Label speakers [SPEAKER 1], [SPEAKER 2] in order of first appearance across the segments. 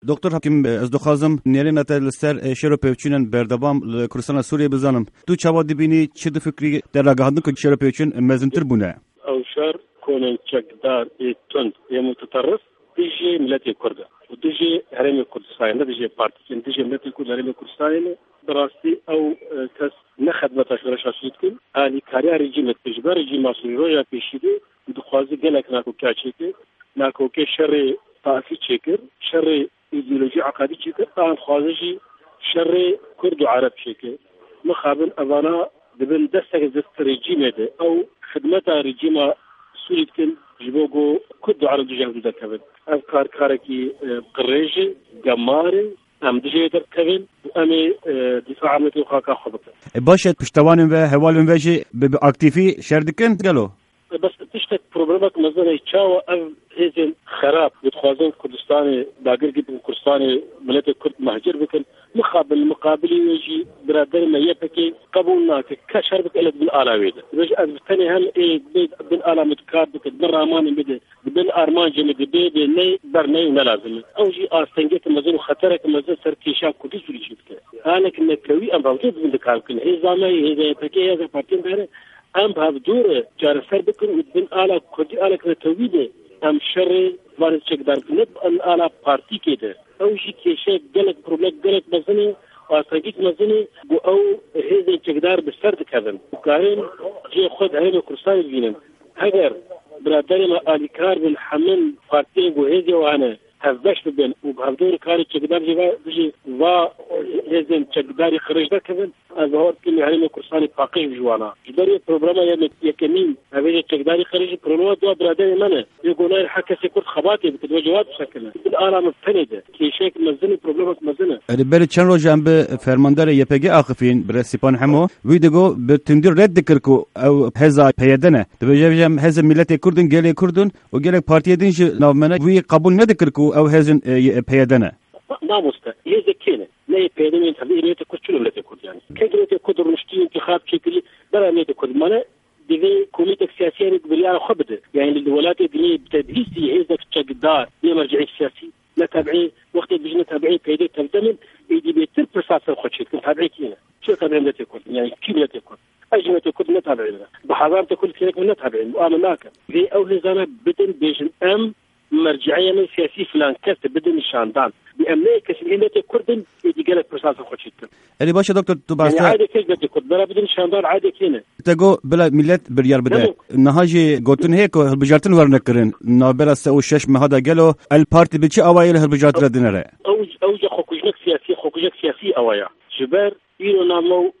[SPEAKER 1] دکتر حکیم از دخوازم نیرین تا لسر شروع پیوچینن بردبام لکردستان سوریه بزنم تو چوا دیبینی چه دو فکری در راگهاندن که شروع پیوچین مزنتر بونه
[SPEAKER 2] او شر كون چقدار تند متطرف تيجي ملت كرد وتيجي هرم كردستان تيجي بارتي تيجي ملت كرد هرم كردستان دراستي او كاس نخدمه تشغيل شخصيتكم اني كاريا ريجيم تجبر ريجيم مسؤول رويا بيشيدي دخوازي قالك ناكو كاتشيك ناكو كشر طائفي تشكر شر ايديولوژي عقدي تشكر ان خوازجي شر كرد وعرب تشكر مخابن ابانا دبن دستك ريجيم او خدمتها ريجيم سوريتكن جبوغو كدو عرب دجاج دكبن افكار كاركي قريجي جماري ام دجاج دكبن امي دفاع عملتي خاكا خبط
[SPEAKER 1] باشد پشتوانن و هوالن وجه باكتيفي شردكن قالو
[SPEAKER 2] بس تشتك بروبلمك مثلا يتشاو اف هيزن خراب بتخوازن كردستاني باقر جدا كردستاني ملت كرد مهجر بكن مقابل يجي برادر ما يبكي قبولنا كشربك إلى بالآلاويد رجع الثاني هم إيه بالآلا متكاد بك بالرامان بده بالأرمان جمد بده ني برني ونلازم أو جي أستنجت مزن خطرك مزن سركيشان كودي سوري شدك أنا كنا كوي أم راوجد من دكاركن هي زامي هي يبكي هذا بارتين بره أم بهدور جار سر بكن بالآلا كودي آلا كنا تويده أم شر وارد شقدار بنب الآلا بارتي كده أو شيء كيشة جلك بروبلك جلك مزني وأستجيك مزني أو هذا شقدار بالسرد كذا وكارين جي خد هاي كرسان بينهم هجر برادري ما أليكار بالحمل بارتي وهذا وأنا هفداش بين وبهدور كاري شقدار جي هذا شقدار يخرج ده كذا الظهور كل هاي كرسان باقي بجوانا جداري بروبلما يكمين هذا شقدار يخرج بروبلما دوا برادري منه يقولون الحكي سيكون خباتي بتوجهات بشكل الآلام مفتنده كي شيء مزني بروبلمات مزنه
[SPEAKER 1] ربنا چند روز جنب فرماندار يپگی آخفين برسيپان همو ويدگو بتندر رد كركو او هزا پیدنه تبجم هزا ملت كردن گله كردن و گله پارتي دينج نامنه وي قبول ندكركو او هزن پیدنه
[SPEAKER 2] ما مستا هذا كينه لا يبينين هذه ملت كرد شنو ملت كرد يعني كيف ملت كرد مشتي انتخاب شكلي برا ملت كرد مانا دي كوميتة سياسية بريالة خبده يعني الولايات الدينية بتدهيسي هذا كتقدار هي مرجعي السياسي نتابعي وقت بيجي نتابعي بيدي تلتمن يدي بيتر برساسة الخدشة نتابعي كينا شو تابعين لا تكون يعني كيف لا تكون أجي ما تكون نتابعين بحضار تكون كينك من نتابعين وآمناك في أول زمان بدن بيجن أم مرجعية من سياسي فلان كست بدن الشاندان بأمريكا سنين كردن يدي قالك برساسة الخدشة
[SPEAKER 1] اللي باشه دكتور تبارك
[SPEAKER 2] يعني عادي كيف بدي كرد بلا بدن الشاندان عادي كينا
[SPEAKER 1] تقول بلا ملت بريال بده نهاجي قلتن هيك هالبجارتن ورنكرن نابلا سو شش ما هذا قالوا البارتي بتشي اوائل هالبجارت ردنره
[SPEAKER 2] اوج خوكجك سياسي اوايا جبر ينو نامو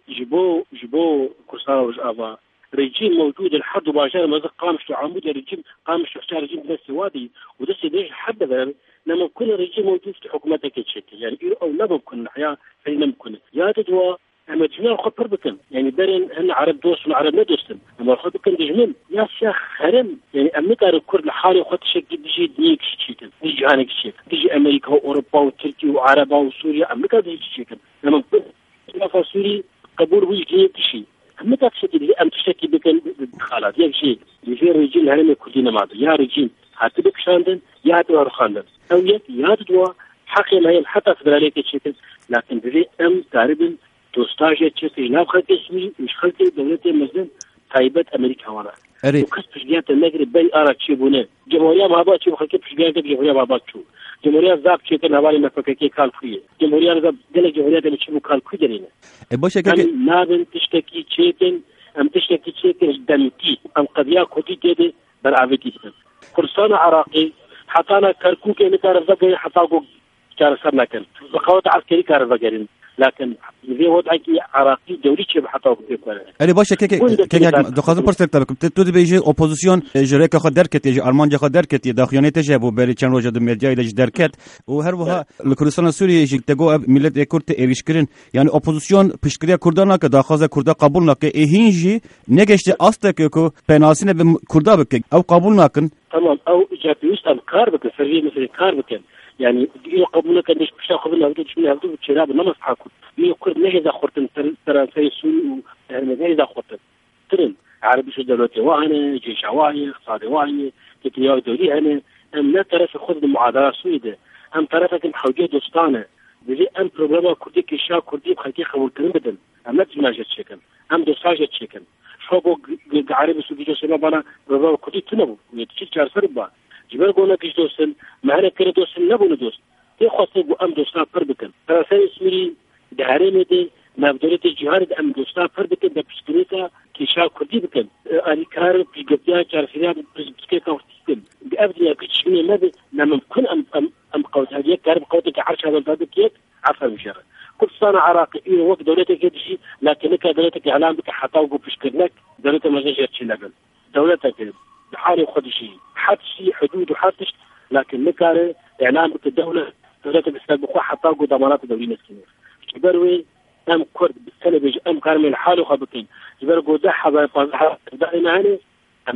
[SPEAKER 2] جبو كرسان ابا رجيم موجود لحد باجر ما قامش عمود رجيم قامش رجيم بس وادي ودس ليش حبذا لما كل رجيم موجود في حكومتك تشكل يعني او لا ممكن حياه فين ممكن يا تدوا اما جميع خطر بكم يعني درن هن عرب دوس وعرب ما دوستن اما خد بكم دجمن يا شيخ خرم يعني امريكا الكرد لحالي خد شك دجي ديك شيكن دجي هانك شيك دجي امريكا واوروبا وتركيا وعربا وسوريا امريكا دجي شيكن لما كل سوري قبول وجهي شيء امريكا تشكي ام تشكي بكم خلاص يا شيء يجي رجيم هرم كردين ما يا رجيم هاتبك شاندن يا دور خاندن او يا دوا حقي ما هي حتى فدراليه تشكل لكن بذي ام تقريبا توستاجي تشتي لا خلت اسمي مش خلت دولتي مزن تايبت امريكا وانا وكس بشجيات المغرب بين ارا تشيبونه جمهوريه ما با تشيب خلت بشجيات جمهوريه ما با تشو جمهوريه زاب تشيكن حوالي مفككي كالكويه جمهوريه زاب دل جمهوريه اللي تشيبو كالكو درينا
[SPEAKER 1] باشه كده
[SPEAKER 2] نابن تشتكي تشيكن ام تشتكي تشيكن دمتي ام قضيه كوتي كده برعفتي كرسان عراقي حطانا كركوك اللي تعرف ذاك حطاقو كان صرنا كان بقوات عسكري كان ذاكرين لكن في وضعك عراقي دولي شبه حتى
[SPEAKER 1] اللي باشه كيك دخازم پرسک تبکم تو بیجی اپوزیسیون جریک خود درکت یه آلمانیا خود درکت یه داخلیت جبو بری چند روز دم مدیا ایش درکت و هر وها لکردستان سوریه جتگو ملت کرد ایریشکرین یعنی اپوزیسیون پشکریا کردانا که داخاز کردا قبول نکه هینجی نگشته است که پناسینه به کردا بک او قبول نکن
[SPEAKER 2] تمام او جابيوست ام كاربك فريق مثل كاربك يعني يقبلون كان مش قبلنا هذول شو هذول الشباب ما مسحكم يقول نجد خرطن ترى سيسون يعني نجد خرطن ترن عربي شو دولتي وانا جيش واعي اقتصادي واعي تتيا دولي انا ام لا ترى في خذ المعادله السويده ام طرفك حوجه دوستانه بجي ام بروبلم كردي كشا كردي بخلكي خولتن بدن ام تجماجت شكل ام دوساجت شكل شوبو عربي سودي جسنا بنا بروبلم كردي تنبو يتشي چار سربا جبر قولنا كيش دوسن معنا كره دوسن نبو ندوس تي خاصه ام دوستا فربكن ترى اسمي دهرمه دي مبدأ الجهاد ام دوستا فربكن ده بسكريتا كشا كردي بكن اني كار في قبيا چارفيا بسكيتا وستيم بأبدي كتشمي ماذا ممكن ام قوت هذه كارب قوتك عرش هذا البابكيت عفوا مشارع كل سنة عراقي وقت دولتك يدشي لكنك دولتك اعلام بك حتى وقف فشكرناك دولتك ما جاش لقل دولتك بحالي وخد شيء حد شيء حدود وحدش لكن نكار اعلام بك الدولة دولتك استبقوا حتى وقف ضمانات دولية مسكينة جبروي ام كرد بالسنة بيجي ام كارمي الحال وخبكين جبرو ده حبا يفضح دائما هاني ام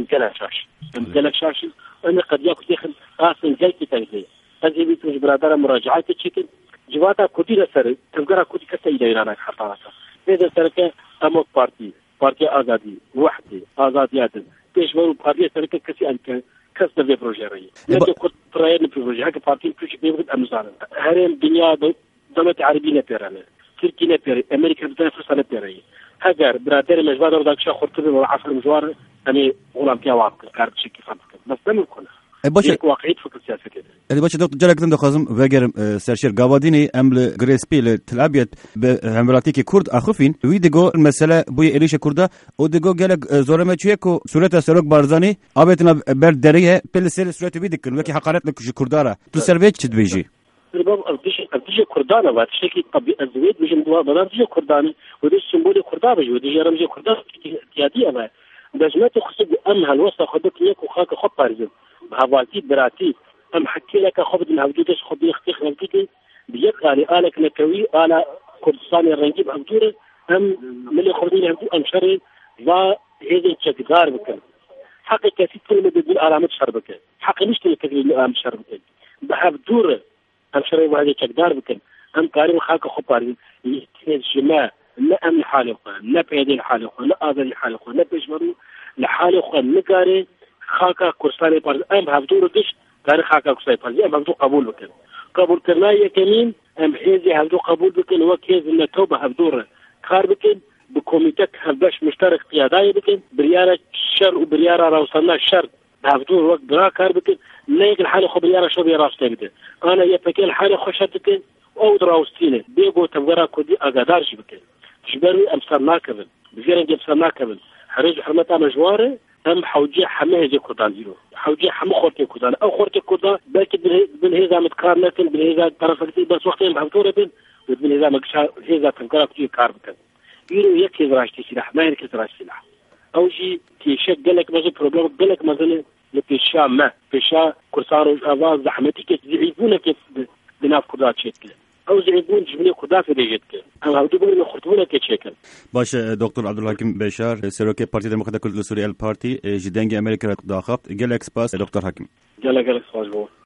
[SPEAKER 2] كلا شاشي انا قد ياكل ياخذ اصلا جايتي تنزي هذه بيت مش برادر مراجعات تشيكن جواتا كودي لسر تنقرا كودي كسيده ايران حطها هذا سركه امو بارتي ازادي وحدي ازاديات بيشمل بارتي سركه كسي انك كسب في بروجيري لكن كنت راينا في بروجي حق بارتي كل بيبغى امزان هرم الدنيا دولة عربية بيرانا تركيا بيري امريكا بتنافس على بيري هاجر برادر مجبر داك شا خرطبي ولا عفر مجوار اني غلام كيا واقع كارت شيكي فهمت بس ده ممكن
[SPEAKER 1] باشه
[SPEAKER 2] واقعيت فكر سياسي كده
[SPEAKER 1] اللي باشه دكتور جلكتن دخازم وگر سرشير قواديني امل غريسبي لتلابيت بهمراتيكي كرد اخفين ويدغو المساله بوي اليش كردا ودغو جلك زورمه چيكو صورت سرك بارزاني ابتنا بر دريه بلسل صورت ويدكن وكي حقارت لك كرداره تو سربيت تدبيجي
[SPEAKER 2] ربما ارتجي كردانه واتشكي طبيعه الزويد بيجي بدرجه كردانه ودي سيمبولي كردابه ودي رمزي كردابه تياديه ما دجمات خصك ام هالوسط خدك ليك وخاك خط بارزن بهواتي براتي ام حكي لك خبد من هودش خبي اختيخ نلقيتي بيق على آلك نكوي على كردستان الرنجي بهدوره ام ملي خبدين هدو ام شري لا هذا تشكدار بكن حقي كثير كلمة بدون علامة شربك حقي مش كلمة علامة شربك بهدوره ام شري وهذا تشكدار بكن ام قارن خاك خب بارزن الجماعة لا أمن حالقه لا بهذه الحالقه لا هذا الحالقه لا بيشمروا لحالقه نقاري خاكا كرساني بارز ام هفدور دش قاري خاكا كرساني بارز ام هفدور قبول بكن قبول كرنا يكمين ام حيزي هفدور قبول بكن وكيز ان توبه هفدور خار بكن بكوميتك هفداش مشترك قياداي بكن بريارة شر وبريارة روصلنا الشر هفدور وقت برا كار بكن ليك الحالقه بريارة شو بيراستي بكن انا يبكي الحالقه شتكن او دراوستينه بيقو تبغرا كودي اقدارش بكن جبري امسرنا كبن بغير امسرنا كبن حرج حرمتها مجواره ام حوجي حماه زي كردان زيرو حوجي حمو خورتي كردان او خورتي كردان بلكي بالهيزا متقارنه بالهيزا طرفك بس وقت محطوره بين بالهيزا مكشا هيزا تنقرا كتير كاربكن يرو يك يزراشتي سلاح ما يرك يزراش سلاح او جي تيشك قالك مازال بروبلم قالك مازال لبيشا ما بيشا كرسان اواز زحمتي كيف يعيبونا كيف بناف كردات شكل او زعيبون جبني خدافه ديجتك انا هودي بقول خرطونه كيتشكل
[SPEAKER 1] باش دكتور عبد الحكيم بشار سيروكي بارتي ديمقراطيك كرد سوريا البارتي جدنج امريكا داخت جالكس باس دكتور حكيم
[SPEAKER 2] جالكس باس